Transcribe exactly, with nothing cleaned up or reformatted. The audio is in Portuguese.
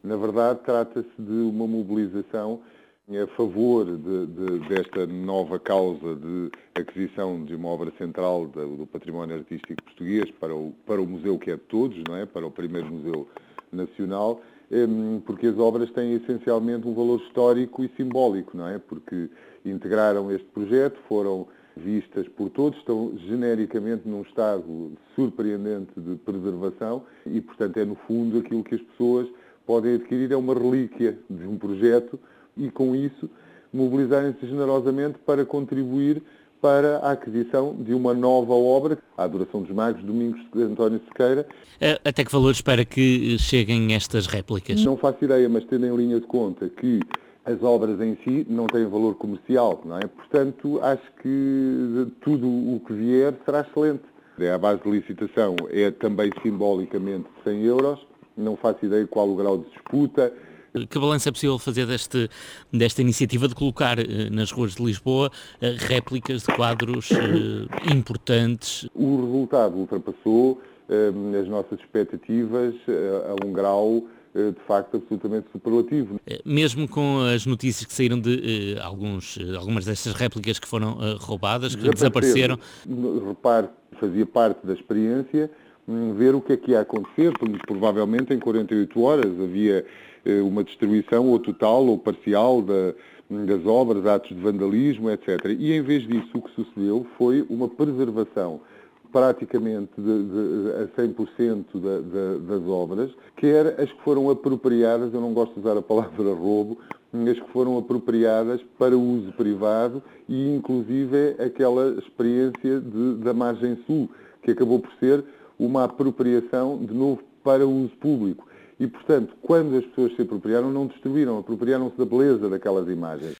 Na verdade, trata-se de uma mobilização a favor de, de, desta nova causa de aquisição de uma obra central do, do património artístico português para o, para o museu que é de todos, não é? Para o primeiro museu nacional, porque as obras têm essencialmente um valor histórico e simbólico, não é? Porque integraram este projeto, foram vistas por todos, estão genericamente num estado surpreendente de preservação e, portanto, é no fundo aquilo que as pessoas podem adquirir, é uma relíquia de um projeto e, com isso, mobilizarem-se generosamente para contribuir para a aquisição de uma nova obra, a Adoração dos Magos, Domingos de António Sequeira. Até que valor espera que cheguem estas réplicas? Não faço ideia, mas tendo em linha de conta que as obras em si não têm valor comercial, não é? Portanto, acho que tudo o que vier será excelente. A base de licitação é também simbolicamente de cem euros, não faço ideia qual o grau de disputa. Que balanço é possível fazer deste, desta iniciativa de colocar eh, nas ruas de Lisboa eh, réplicas de quadros eh, importantes? O resultado ultrapassou eh, as nossas expectativas eh, a um grau eh, de facto absolutamente superlativo. Mesmo com as notícias que saíram de eh, alguns, algumas destas réplicas que foram eh, roubadas, que desapareceram? Repare, fazia parte da experiência ver o que é que ia acontecer, provavelmente em quarenta e oito horas havia uma destruição ou total ou parcial da, das obras, atos de vandalismo, etcétera. E em vez disso o que sucedeu foi uma preservação praticamente de, de, a cem por cento da, da, das obras, quer as que foram apropriadas, eu não gosto de usar a palavra roubo, as que foram apropriadas para uso privado e inclusive aquela experiência de, da margem sul, que acabou por ser uma apropriação de novo para uso público. E, portanto, quando as pessoas se apropriaram, não destruíram, apropriaram-se da beleza daquelas imagens.